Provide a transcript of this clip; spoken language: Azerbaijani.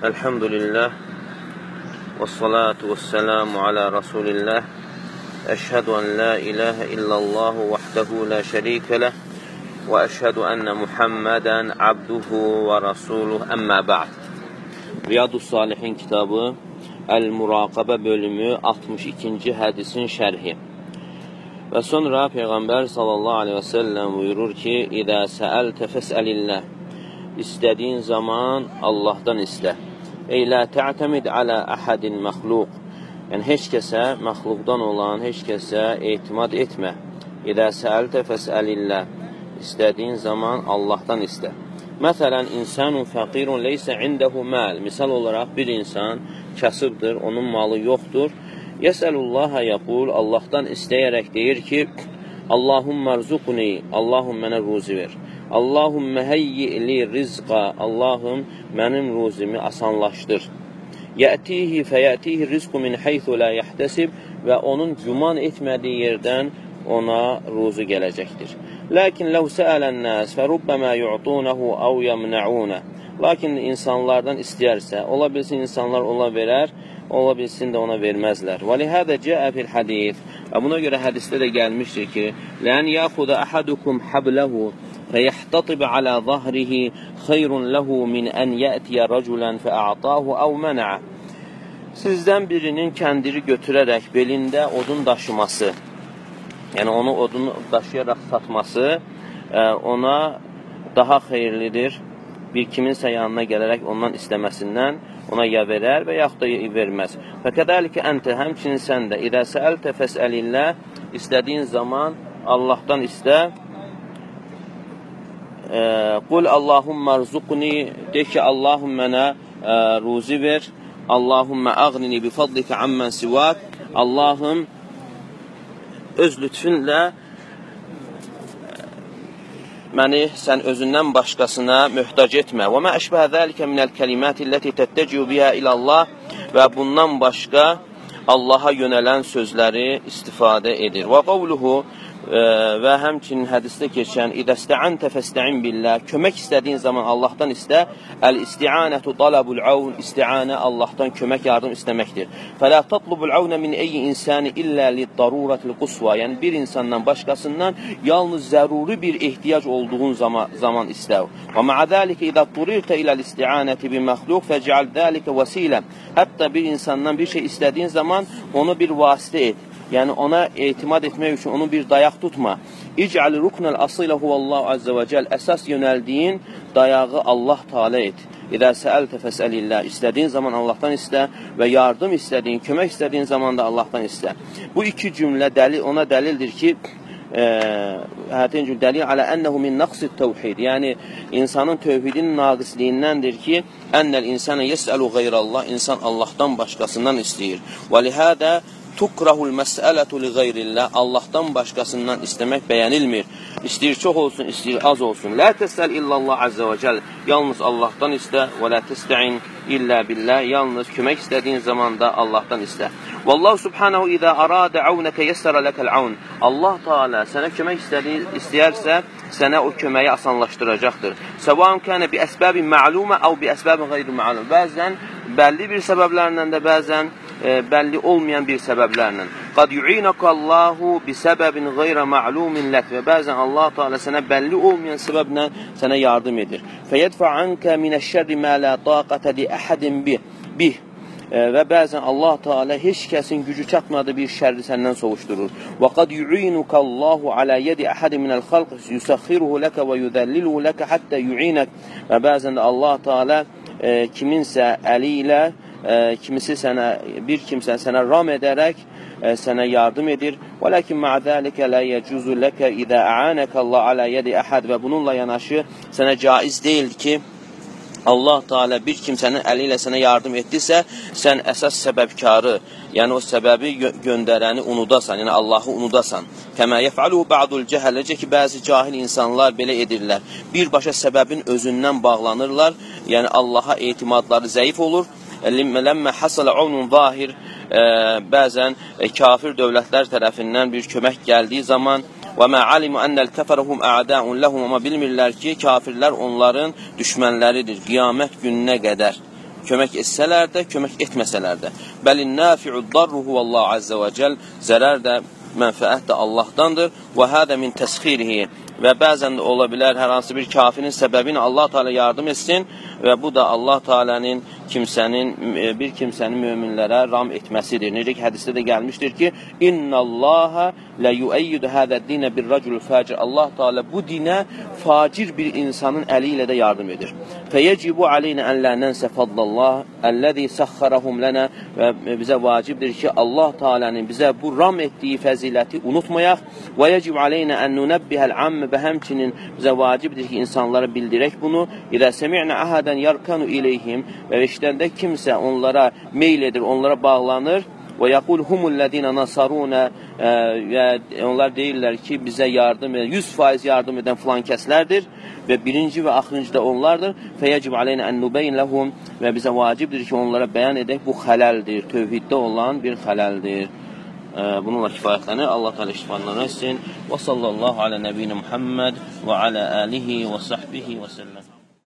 Elhamdülillah və salatu və selamu ala Rasulillah. Əşhədu ən la ilahə illallahu vahdehu la şərikə ləh və əşhədu ənə Muhammədən abduhu və rasuluh, əmmə ba'd. Riyadus Salihin kitabı Əl-Muraqabə bölümü 62-ci hədisin şərhi. Və sonra Peyğəmbər sallallahu aleyhi və səlləm buyurur ki, İdə səəltə fəsəlilləh, İstədiyin zaman Allahdan istə. Ey la tə'təmid alə əhədin məxluq. Yəni, heç kəsə, məxluqdan olan heç kəsə etimad etmə. İdə səəltə fəsəlilləh, İstədiyin zaman Allahdan istə. Məsələn, insanun fəqirun leysə indəhu məl. Misal olaraq, bir insan kasıbdır, onun malı yoxdur. Yəsəlullaha yəqul, Allahdan istəyərək deyir ki, Allahümmə rzuqni, Allahüm mənə ruzi ver. Allahümmə həyyi'li rizqa, Allahım mənim ruzimi asanlaşdır. Yətihi fəyətihi rizqu min heythu la yəhtəsib, və onun güman etmədiyi yerdən ona ruzu gələcəkdir. Lakin ləv səələn nəs fərubbəmə yu'tunahu əv yəmnəunə. Lakin insanlardan istəyərsə, ola bilsin insanlar ona verər, ola bilsin də ona verməzlər. Və lihədə cəə fil hədith. Və buna görə hədisdə də gəlmişdir ki, lən yaxuda əhədukum həbləhu fəyəhtatib alə zahrihi xeyrun ləhu min ən yətiyə rəculən fəə'tahu əv mənə. Sizdən birinin kəndiri götürərək belində odun daşıması, yəni onu odunu daşıyaraq satması ona daha xeyirlidir. Bir kiminsə yanına gələrək ondan istəməsindən ona ya verər və yaxud da verməz. Fəkədəlikə əntə, həmçinin sən də İdə səəltə fəsəlilləh, istədiyin zaman Allahdan istə. Qul Allahümmə rzuqni, de ki, Allahüm mənə ruzi ver. Allahümmə ağnini bifadlikə ammən sivak. Allahım öz lütfünlə məni sən özündən başqasına möhtac etmə. Və mə əşbəhə zəlikə minəl kəliməti ləti təttəciu bihə ilallah, və bundan başqa Allaha yönələn sözləri istifadə edir. Və qavluhu, və həmçinin hədisdə keçən İdəstə'əntə fəstə'in billah, kömək istədiyin zaman Allahdan istə. Əl-isti'anətu talabul avn, isti'anə Allahdan kömək, yardım istəməkdir. Fələ tatlubul avnə min eyyi insani illə lid-daruratil qusva, yəni bir insandan başqasından yalnız zəruri bir ehtiyac olduğun zaman istə. Və mə'ədəlikə idə turirtə iləl-isti'anəti bi məxluq fəcəal dəlikə vəsilə. Hətta bir insandan bir şey istədiyin zaman onu bir vasitə et. Yəni, ona etimad etmək üçün onu bir dayaq tutma. İc'al ruknəl asilə huvəllahu azza və cəl, əsas yönəldiyin dayağı Allah Teala et. İdə səəltə fəsəlilləh, istədiyin zaman Allahdan istə və yardım istədiyin, kömək istədiyin zaman da Allahdan istə. Bu iki cümlə ona dəlildir ki, hətən cür dəlil alə ənəhu min naqsid təvhid, yəni insanın tövhidinin naqisliğindəndir ki, ənəl insana yəsəlu qeyrəllah, insan Allahdan başqasından istəyir. Və lihədə tukrahul məsələtu li qeyrillah, Allahdan başqasından istəmək bəyənilmir. İstəyir çox olsun, istəyir az olsun. Lə təsəl illallah azza və cəl, yalnız Allahdan istə. Və lə təstəin illə billah, yalnız kömək istədiyin zaman da Allahdan istə. Vallahu subhanahu idə aradə avnəkə yəssərə ləkəl avn. Allah Teala sənə kömək istəyərsə, sənə o köməyi asanlaşdıracaqdır. Səvən kənə bi əsbəbin məlumə əv bi əsbəbin qeyri məlum. Bəzən bəlli bir səbəblərlə də, bəzən bəlli olmayan bir səbəblərlə. Qad yu'inəkallahu bi səbəbin qeyrə ma'lumin lək, və bəzən Allah Teala sənə bəlli olmayan səbəblə sənə yardım edir. Fəyədfə ankə minəşşərri mə lə taqətə li əhədin bih, və bəzən Allah Teala heç kəsin gücü çatmadığı bir şərri səndən soğuşdurur. Və qad yu'inukallahu alə yedi əhədin minəl xalq yusəxxiruhu ləkə və yudəlliluhu ləkə həttə yu'inək, və bəzən də Allah Teala kiminsə əli ilə bir kimsə sənə ram edərək sənə yardım edir. Və ləkin mə'dəlikə lə yəcuzu ləkə idə ə'anəkə Allah alə yedi əhəd, və bununla yanaşı sənə caiz deyil ki, Allah Teala bir kimsənin əli ilə sənə yardım etdirsə, sən əsas səbəbkarı, yəni o səbəbi göndərəni unudasan, yəni Allahı unudasan. Kəmə yəf'aluhu ba'dul cəhəl, necə ki, bəzi cahil insanlar belə edirlər. Birbaşa səbəbin özündən bağlanırlar, yəni Allaha etimadları zəif olur. Ləmmə hasələ unun zahir, bəzən kafir dövlətlər tərəfindən bir kömək gəldiyi zaman Və mə alimu ennel kəfərəhum a'da'un ləhum, amma bilmirlər ki, kafirlər onların düşmənləridir qiyamət gününə qədər. kömək etsələr də, kömək etməsələr də. Bəlin nafi'ud darru huvallahu azza və cəl. Zərər də, mənfəət də Allahdandır. Və hədə min təsxirihi. Və bəzən də ola bilər hər hansı bir kafirin səbəbini Allah Teala yardım etsin və bu da Allah Teala'nın bir kimsənin möminlərə ram etməsidir. Necə ki, hədisdə də gəlmişdir ki, İnnallaha la yu'ayyidu hadza'd-din bir-racul facir. Allah Teala bu dinə facir bir insanın əli ilə də yardım edir. Feyecibu aleyna an la nansa fadlallah allazi saxxarahum lana. Və bizə vacibdir ki, Allah Teala'nın bizə bu ram etdiyi fəziləti unutmayaq. Və yecib aleyna an nunabbihal-amm. Və həmçinin bizə vacibdir ki, insanlara bildirək bunu. İzə semi'na ahadan yarkanu ileyhim. Və eşidəndə kimsə onlara meyl edir, onlara bağlanır. Və yəqul humullədinə nasarunə. Onlar deyirlər ki, bizə yardım edən, 100% yardım edən filan kəslərdir. Və birinci və axırıncı da onlardır. Fəyəcib aleynə ən-nubeyn ləhum. Və bizə vacibdir ki, onlara bəyan edək, bu xələldir, tövhiddə olan bir xələldir. Bununla kifayətlənir. Allah Teala iştifanlarını etsin. Və sallallahu alə nəbiyyə Muhammed və alə alihi və sahbihi və səlləm.